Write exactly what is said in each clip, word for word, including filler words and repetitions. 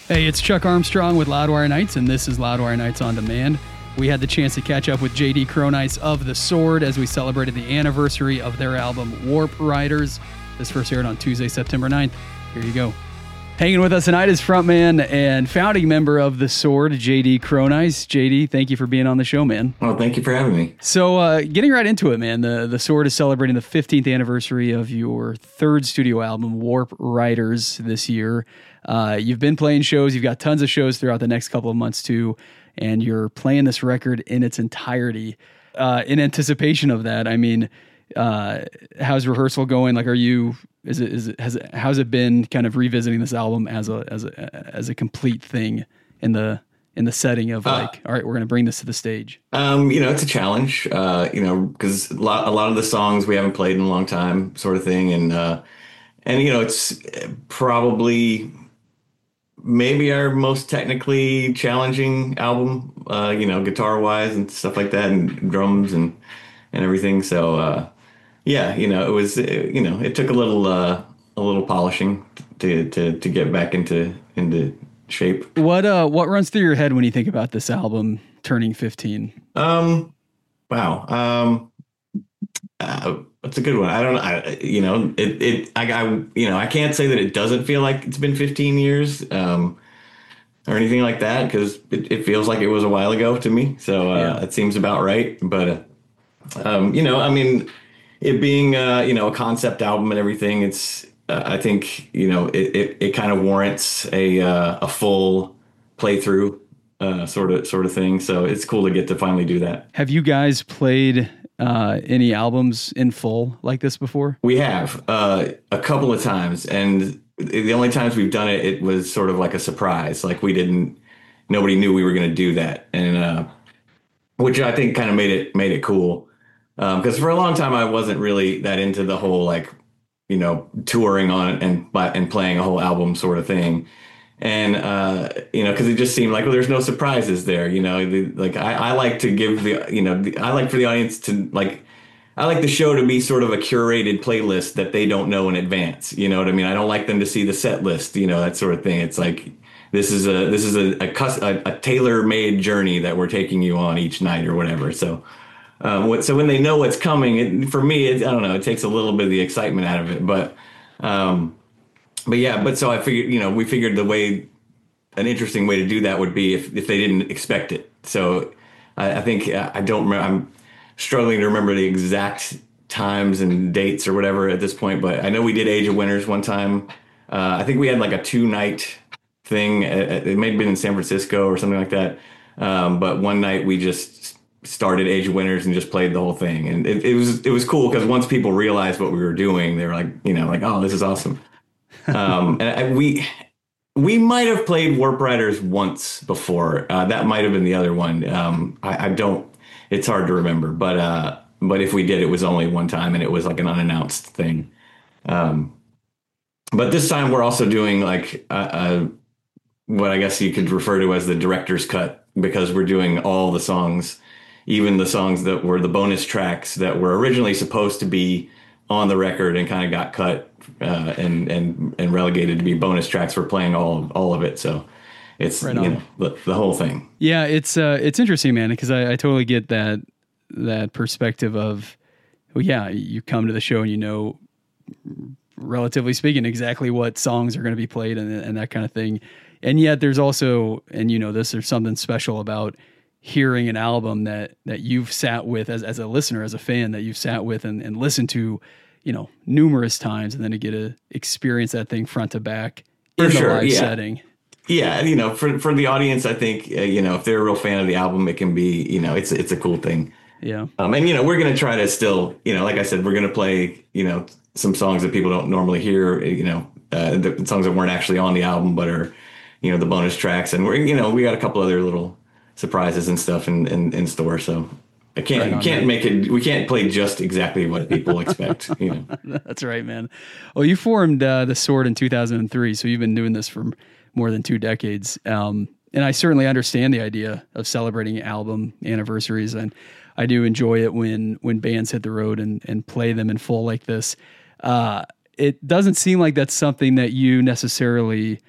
Hey, it's Chuck Armstrong with Loudwire Nights, and this is Loudwire Nights on Demand. We had the chance to catch up with J D Croneiss of The Sword as we celebrated the anniversary of their album Warp Riders. This first aired on Tuesday, September ninth. Here you go. Hanging with us tonight is frontman and founding member of The Sword, J D Croneiss. J D, thank you for being on the show, man. Well, thank you for having me. So, uh, getting right into it, man, the, the Sword is celebrating the fifteenth anniversary of your third studio album, Warp Riders, this year. Uh, you've been playing shows. You've got tons of shows throughout the next couple of months, too, and you're playing this record in its entirety. Uh, in anticipation of that, I mean, uh, how's rehearsal going? Like, are you... Is it, is it, has it, how's it been kind of revisiting this album as a, as a, as a complete thing in the, in the setting of like, uh, all right, we're going to bring this to the stage? Um, you know, it's a challenge, uh, you know, cause a lot, a lot of the songs we haven't played in a long time sort of thing. And, uh, and, you know, it's probably maybe our most technically challenging album, uh, you know, guitar wise and stuff like that, and drums and, and everything. So, uh, yeah, you know, it was, you know, it took a little, uh, a little polishing to, to, to get back into, into shape. What, uh, what runs through your head when you think about this album turning fifteen? Um, wow. Um, uh, that's a good one. I don't know. I, you know, it, it, I, I, you know, I can't say that it doesn't feel like it's been fifteen years, um, or anything like that, because it, it feels like it was a while ago to me. So, uh, yeah. It seems about right. But, uh, um, you know, I mean, it being, uh, you know, a concept album and everything, it's, uh, I think, you know, it, it, it kind of warrants a, uh, a full playthrough, uh, sort of, sort of thing. So it's cool to get to finally do that. Have you guys played, uh, any albums in full like this before? We have, uh, a couple of times, and the only times we've done it, it was sort of like a surprise. Like we didn't, nobody knew we were going to do that. And, uh, which I think kind of made it, made it cool. Um, cause for a long time I wasn't really that into the whole, like, you know, touring on and, and playing a whole album sort of thing. And, uh, you know, cause it just seemed like, well, there's no surprises there, you know, the, like I, I like to give the, you know, the, I like for the audience to like, I like the show to be sort of a curated playlist that they don't know in advance. You know what I mean? I don't like them to see the set list, you know, that sort of thing. It's like, this is a, this is a, a, a, a tailor-made journey that we're taking you on each night or whatever. So, Um, what, so when they know what's coming, it, for me, it, I don't know, it takes a little bit of the excitement out of it. But, um, but yeah, but so I figured, you know, we figured the way, an interesting way to do that would be if, if they didn't expect it. So I, I think, I don't remember, I'm struggling to remember the exact times and dates or whatever at this point, but I know we did Age of Winners one time. Uh, I think we had like a two night thing. It may have been in San Francisco or something like that. Um, but one night we just started Age of Winners and just played the whole thing, and it, it was it was cool because once people realized what we were doing, they were like, you know, like, oh, this is awesome. um, and I, we we might have played Warp Riders once before. Uh, that might have been the other one. Um, I, I don't. It's hard to remember, but uh, but if we did, it was only one time, and it was like an unannounced thing. Um, but this time we're also doing like a, a, what I guess you could refer to as the director's cut, because we're doing all the songs. Even the songs that were the bonus tracks that were originally supposed to be on the record and kind of got cut uh, and and and relegated to be bonus tracks. We're playing all all of it, so it's right you know the, the whole thing. Yeah, it's uh, it's interesting, man, because I, I totally get that that perspective of, well, yeah, you come to the show and you know, relatively speaking, exactly what songs are going to be played and and that kind of thing, and yet there's also, and you know this, there's something special about hearing an album that, that you've sat with as, as a listener, as a fan, that you've sat with and, and listened to, you know, numerous times, and then to get to experience that thing front to back in for the sure, live yeah. setting. Yeah. You know, for, for the audience, I think, uh, you know, if they're a real fan of the album, it can be, you know, it's, it's a cool thing. Yeah. Um, and, you know, we're going to try to still, you know, like I said, we're going to play, you know, some songs that people don't normally hear, you know, uh, the songs that weren't actually on the album, but are, you know, the bonus tracks. And we're, you know, we got a couple other little surprises and stuff in, in, in store. So I can't, right on, can't man. make it, we can't play just exactly what people expect. You know? That's right, man. Well, you formed uh, The Sword in two thousand three. So you've been doing this for more than two decades. Um, and I certainly understand the idea of celebrating album anniversaries. And I do enjoy it when, when bands hit the road and, and play them in full like this. Uh, it doesn't seem like that's something that you necessarily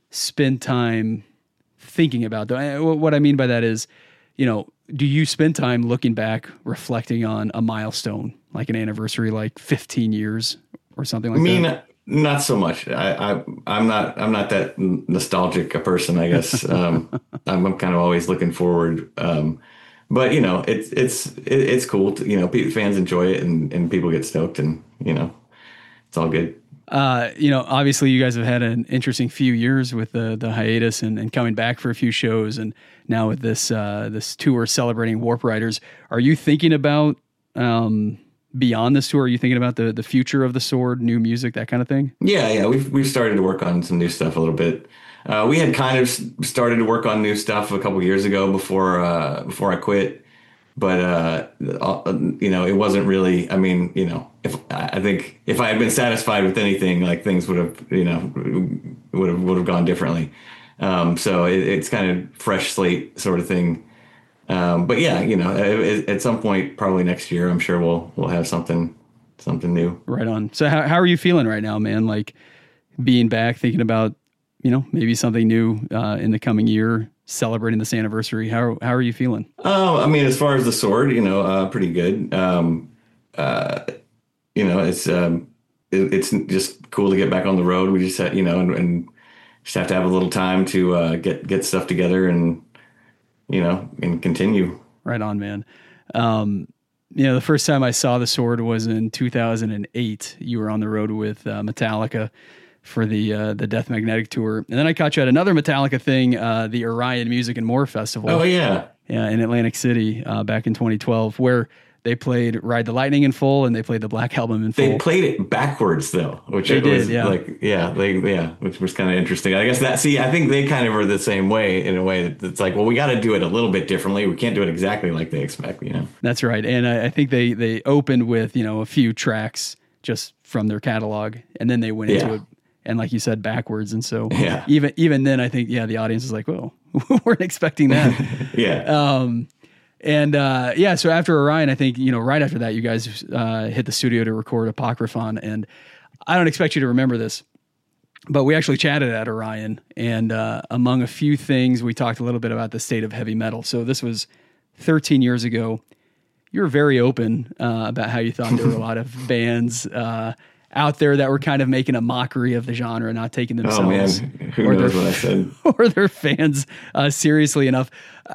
spend time thinking about? What I mean by that is, you know, do you spend time looking back, reflecting on a milestone, like an anniversary, like fifteen years or something like I mean, that? not so much. I, I, I'm not, I'm not that nostalgic a person, I guess. Um, I'm, I'm kind of always looking forward. Um, but you know, it's, it's, it, it's cool to, you know, fans enjoy it and, and people get stoked and, you know, it's all good. Uh, you know, obviously you guys have had an interesting few years with the the hiatus and, and coming back for a few shows, and now with this uh, this tour celebrating Warp Riders. Are you thinking about um, beyond this tour? Are you thinking about the the future of the Sword, new music, that kind of thing? Yeah, yeah, we've we've started to work on some new stuff a little bit. Uh, we had kind of started to work on new stuff a couple years ago before uh, before I quit. But, uh, you know, it wasn't really, I mean, you know, if I think if I had been satisfied with anything, like things would have, you know, would have, would have gone differently. Um, so it, it's kind of fresh slate sort of thing. Um, but yeah, you know, at, at some point, probably next year, I'm sure we'll, we'll have something, something new. Right on. So how, how are you feeling right now, man? Like being back, thinking about, you know, maybe something new, uh, in the coming year, celebrating this anniversary. How how are you feeling? Oh, I mean, as far as the Sword, you know, uh, pretty good. Um, uh, you know, it's um, it, it's just cool to get back on the road. We just had, you know, and, and just have to have a little time to uh, get get stuff together and, you know, and continue. Right on, man. Um, you know, the first time I saw the Sword was in two thousand eight. You were on the road with uh, Metallica for the uh, the Death Magnetic tour, and then I caught you at another Metallica thing, uh, the Orion Music and More Festival. Oh yeah, yeah, in Atlantic City uh, back in twenty twelve, where they played Ride the Lightning in full and they played the Black Album in full. They played it backwards though, which they it did, was yeah. like yeah, they yeah, which was kind of interesting. I guess that see, I think they kind of are the same way in a way that it's like, well, we got to do it a little bit differently. We can't do it exactly like they expect, you know. That's right, and I, I think they they opened with, you know, a few tracks just from their catalog, and then they went yeah. into it. And like you said, backwards. And so yeah. even even then, I think, yeah, the audience is like, well, we weren't expecting that. yeah. Um, and uh, yeah, so after Orion, I think, you know, right after that, you guys uh, hit the studio to record Apocryphon. And I don't expect you to remember this, but we actually chatted at Orion. And uh, among a few things, we talked a little bit about the state of heavy metal. So this was thirteen years ago. You were very open uh, about how you thought there were a lot of bands uh out there that were kind of making a mockery of the genre, not taking themselves oh, man. Who or, knows their, what I said? or their fans uh, seriously enough. I,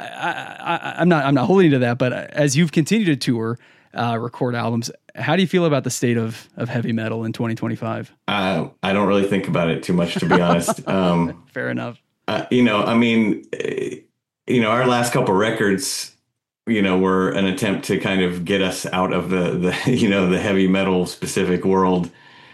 I, I'm not I'm not holding to that, but as you've continued to tour, uh, record albums, how do you feel about the state of, of heavy metal in twenty twenty-five? Uh, I don't really think about it too much, to be honest. Um, Fair enough. Uh, you know, I mean, you know, our last couple records, you know, were an attempt to kind of get us out of the, the you know, the heavy metal specific world.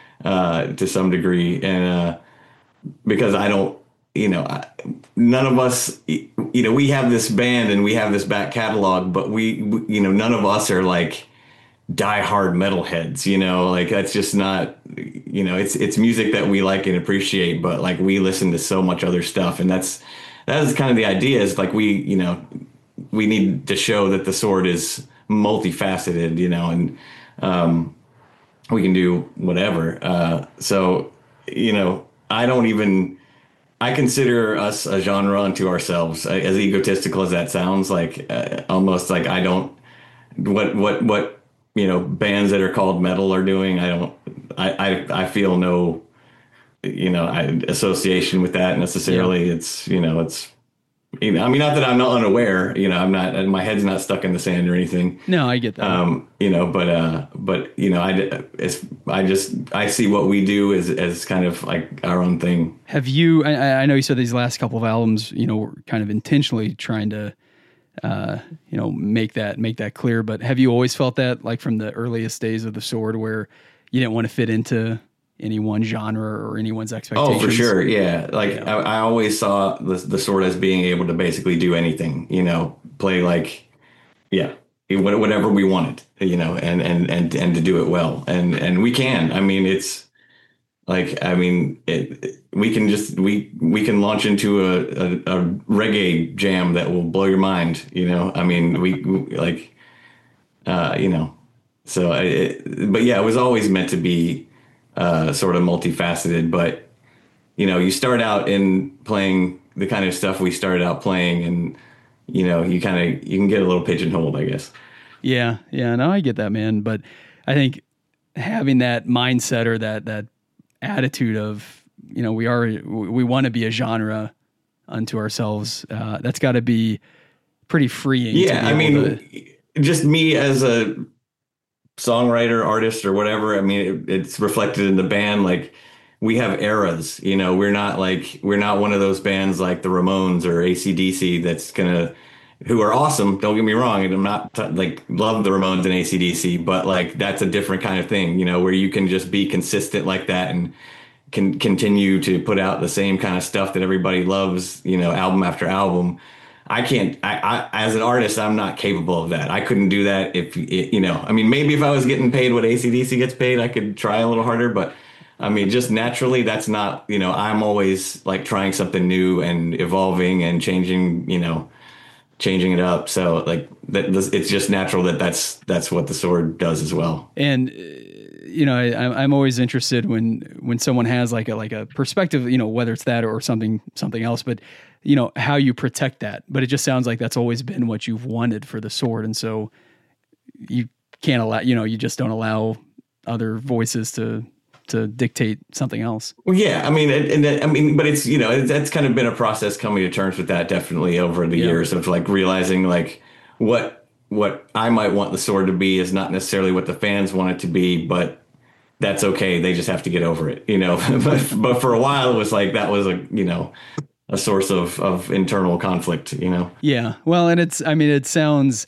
Uh, to some degree, and uh, because I don't, you know, I, none of us, you know, we have this band and we have this back catalog, but we, we you know, none of us are like diehard metalheads, you know, like that's just not, you know, it's it's music that we like and appreciate, but like we listen to so much other stuff, and that's that is kind of the idea. Is like we, you know, we need to show that the Sword is multifaceted, you know, and um, we can do whatever. Uh, so, you know, I don't even, I consider us a genre unto ourselves, as egotistical as that sounds. Like uh, almost like I don't, what, what, what, you know, bands that are called metal are doing. I don't, I, I, I feel no, you know, I, association with that necessarily. Yeah. It's, you know, it's, you know, I mean, not that I'm not unaware, you know, I'm not, my head's not stuck in the sand or anything. No, I get that. Um, you know, but, uh, but, you know, I, it's, I just, I see what we do as, as kind of like our own thing. Have you, I, I know you said these last couple of albums, you know, were kind of intentionally trying to, uh, you know, make that, make that clear, but have you always felt that, like from the earliest days of the Sword, where you didn't want to fit into any one genre or anyone's expectations? Oh, for sure. Yeah. Like yeah. I, I always saw the, the Sword as being able to basically do anything, you know, play like, yeah, whatever we wanted, you know, and, and, and, and to do it well. And, and we can, I mean, it's like, I mean, it, we can just, we, we can launch into a, a, a reggae jam that will blow your mind, you know? I mean, we, we like, uh, you know, so, it, but yeah, it was always meant to be, Uh, sort of multifaceted, but you know, you start out in playing the kind of stuff we started out playing, and you know, you kind of you can get a little pigeonholed, I guess. Yeah, yeah, no, I get that, man. But I think having that mindset or that that attitude of, you know, we are we want to be a genre unto ourselves. Uh, that's got to be pretty freeing. Yeah, I mean, to... just me as a songwriter, artist, or whatever. I mean, it, it's reflected in the band. Like, we have eras. You know, we're not like we're not one of those bands like the Ramones or A C D C that's gonna. Who are awesome, don't get me wrong, and I'm not t- like love the Ramones and A C D C, but like that's a different kind of thing, you know, where you can just be consistent like that and can continue to put out the same kind of stuff that everybody loves, you know, album after album. I can't, I, I as an artist, I'm not capable of that. I couldn't do that if, it, you know, I mean, maybe if I was getting paid what A C D C gets paid, I could try a little harder, but I mean, just naturally, that's not, you know, I'm always like trying something new and evolving and changing, you know, changing it up. So like that, it's just natural that that's that's what the Sword does as well. And you know, I, I'm always interested when when someone has like a like a perspective, you know, whether it's that or something something else, but you know how you protect that. But it just sounds like that's always been what you've wanted for the Sword, and so you can't allow, you know, you just don't allow other voices to to dictate something else. Well, yeah, I mean, and, and I mean, but it's, you know, that's kind of been a process coming to terms with that definitely over the yeah. years of like realizing like what what I might want the Sword to be is not necessarily what the fans want it to be, but that's okay. They just have to get over it, you know. but but for a while it was like that was a, you know, a source of of internal conflict, you know. Yeah. Well, and it's, I mean, it sounds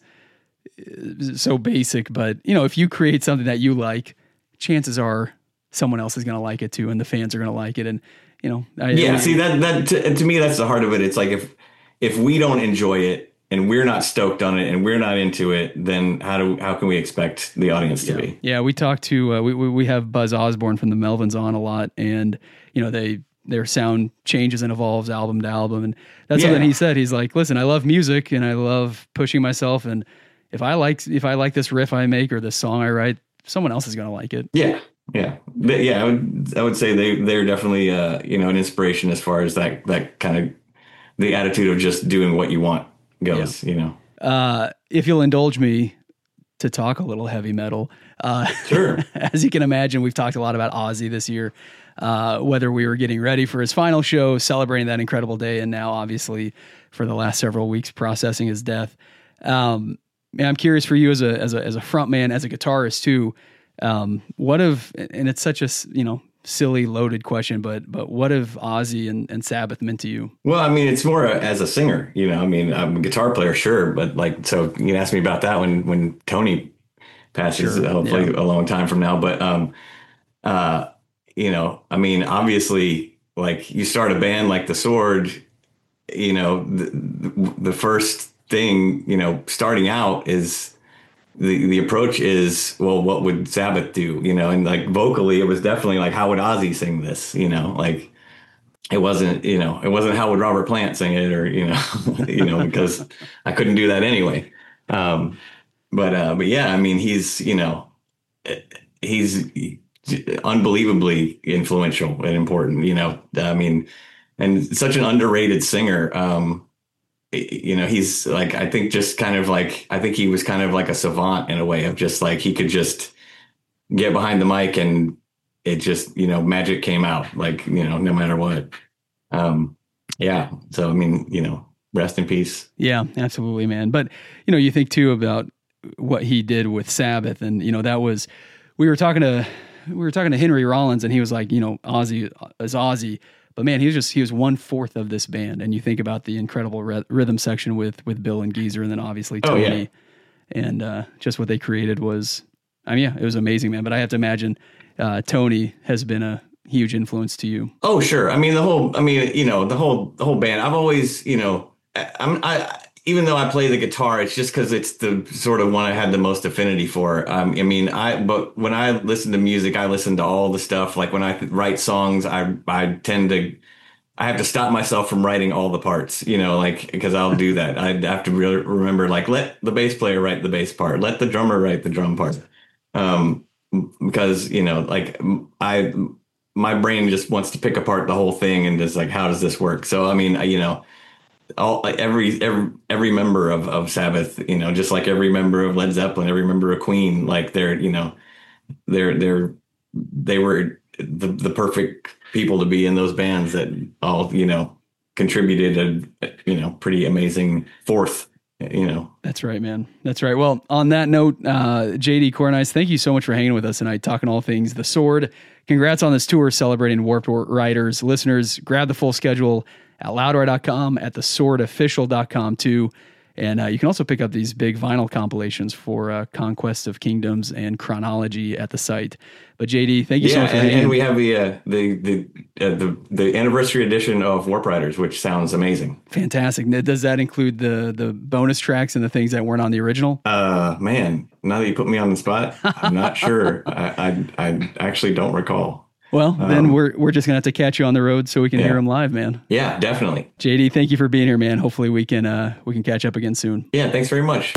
so basic, but you know, if you create something that you like, chances are someone else is going to like it too, and the fans are going to like it. And, you know, I, yeah, I, see that, that to, to me, that's the heart of it. It's like, if, if we don't enjoy it and we're not stoked on it and we're not into it, then how do, how can we expect the audience yeah. to be? Yeah. We talked to, uh, we, we have Buzz Osborne from the Melvins on a lot, and, you know, they, their sound changes and evolves album to album. And that's yeah. something he said. He's like, listen, I love music and I love pushing myself. And if I like, if I like this riff I make or this song I write, someone else is going to like it. Yeah. Yeah. Yeah. I would, I would say they, they're definitely, uh, you know, an inspiration as far as that, that kind of the attitude of just doing what you want goes, yeah. you know? Uh, if you'll indulge me to talk a little heavy metal, uh, sure. As you can imagine, we've talked a lot about Ozzy this year, uh, whether we were getting ready for his final show, celebrating that incredible day, and now obviously for the last several weeks processing his death. Um, and I'm curious for you as a, as a, as a front man, as a guitarist too, Um, what if, and it's such a, you know, silly loaded question, but, but what have Ozzy and, and Sabbath meant to you? Well, I mean, it's more a, as a singer, you know, I mean, I'm a guitar player, sure. But like, so you asked me about that when, when Tony passes, sure, hopefully yeah. a long time from now. But, um, uh, you know, I mean, obviously like you start a band like the Sword, you know, the, the first thing, you know, starting out is, The the approach is, well, what would Sabbath do? You know, and like vocally, it was definitely like, how would Ozzy sing this? You know, like it wasn't, you know, it wasn't how would Robert Plant sing it, or, you know, you know, because I couldn't do that anyway. Um, but, uh, but yeah, I mean, he's, you know, he's unbelievably influential and important, you know, I mean, and such an underrated singer. Um, you know, he's like, I think just kind of like, I think he was kind of like a savant in a way of just like, he could just get behind the mic and it just, you know, magic came out, like, you know, no matter what. Um, yeah. So, I mean, you know, rest in peace. Yeah, absolutely, man. But, you know, you think too about what he did with Sabbath, and, you know, that was, we were talking to, we were talking to Henry Rollins, and he was like, you know, Ozzy is Ozzy. But man, he was just, he was one fourth of this band. And you think about the incredible re- rhythm section with, with Bill and Geezer, and then obviously Tony. Oh, yeah. And uh, just what they created was, I mean, yeah, it was amazing, man. But I have to imagine uh, Tony has been a huge influence to you. Oh, sure. I mean, the whole, I mean, you know, the whole, the whole band, I've always, you know, I, I'm, I, even though I play the guitar, it's just because it's the sort of one I had the most affinity for. Um, I mean, I, but when I listen to music, I listen to all the stuff. Like when I write songs, I, I tend to, I have to stop myself from writing all the parts, you know, like, because I'll do that. I have to really remember, like, let the bass player write the bass part, let the drummer write the drum part. Um, because, you know, like I, my brain just wants to pick apart the whole thing and just like, how does this work? So, I mean, you know, all like every every every member of of Sabbath, you know, just like every member of Led Zeppelin, every member of Queen, like they're, you know, they're they're they were the the perfect people to be in those bands that all, you know, contributed a, you know, pretty amazing fourth, you know. That's right, man. That's right. Well, on that note, uh, J D Cornice, thank you so much for hanging with us tonight, talking all things The Sword. Congrats on this tour celebrating Warped Riders. Listeners, grab the full schedule at loudwire dot com, at the sword official dot com too. And uh, you can also pick up these big vinyl compilations for uh, Conquest of Kingdoms and Chronology at the site. But J D, thank you yeah, so much for and, hanging. and we have the uh, the the, uh, the the anniversary edition of Warp Riders, which sounds amazing. Fantastic. Does that include the the bonus tracks and the things that weren't on the original? Uh, man, now that you put me on the spot, I'm not sure. I, I I actually don't recall. Well, um, then we're we're just gonna have to catch you on the road so we can yeah. hear them live, man. Yeah, definitely. J D, thank you for being here, man. Hopefully we can uh, we can catch up again soon. Yeah, thanks very much.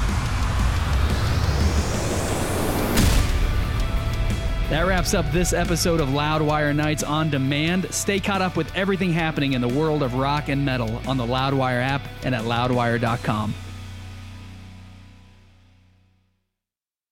That wraps up this episode of Loudwire Nights on Demand. Stay caught up with everything happening in the world of rock and metal on the Loudwire app and at loudwire dot com.